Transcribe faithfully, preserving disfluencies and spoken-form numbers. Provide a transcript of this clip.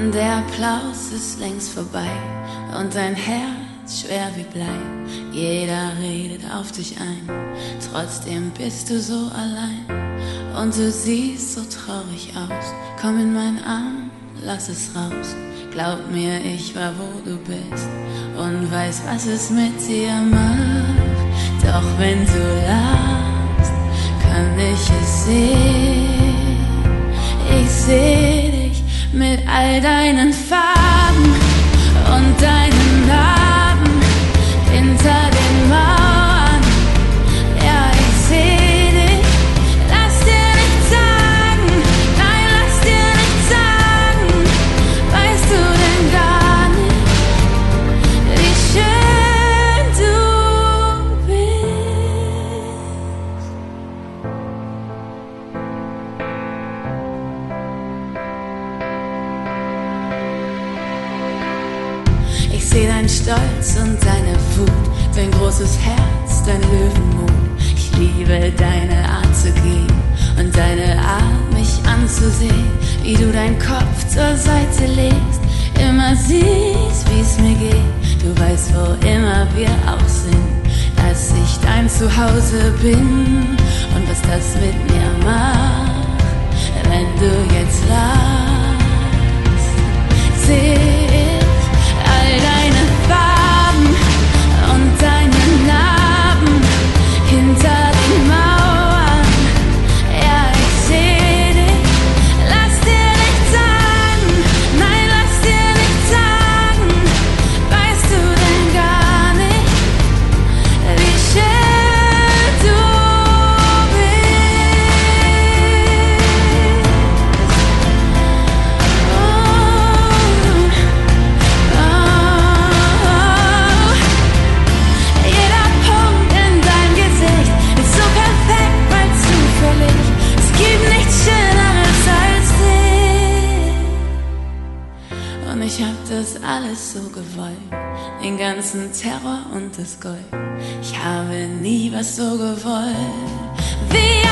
Der Applaus ist längst vorbei und dein Herz schwer wie Blei. Jeder redet auf dich ein, trotzdem bist du so allein. Und du siehst so traurig aus, komm in meinen Arm, lass es raus. Glaub mir, ich war wo du bist und weiß, was es mit dir macht. Doch wenn du lachst, kann ich es sehen. Ich seh dich mit all deinen Farben und deinen Narben hinter den Mauern. Ja, ich seh dich, lass dir nichts sagen, nein, lass dir nichts sagen. Weißt du denn gar nicht, wie schön du bist? Ich seh deinen Stolz und deine Wut, dein großes Herz, dein Löwenmut. Ich liebe deine Art zu gehen und deine Art, mich anzusehen, wie du deinen Kopf zur Seite legst, immer siehst, wie's mir geht. Du weißt, wo immer wir auch sind, dass ich dein Zuhause bin und was das mit mir macht, wenn du jetzt lachst. Seh ich all deine Farben und deine Narben hinter den Mauern. Ja, ich seh dich, lass dir nichts sagen, nein, lass dir nichts sagen. Weißt du denn gar nicht, wie schön du bist? Oh, oh. Jeder Punkt in deinem Gesicht ist so perfekt, weil zufällig. Es gibt nichts Schöneres als dich. Und ich hab das alles so gewollt, den ganzen Terror und das Gold. Ich habe nie was so gewollt wie